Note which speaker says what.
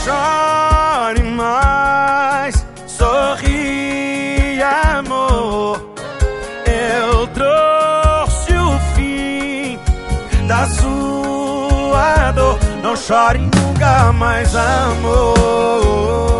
Speaker 1: chore mais, sorri, amor. Eu trouxe o fim da sua dor. Não chore nunca mais, amor.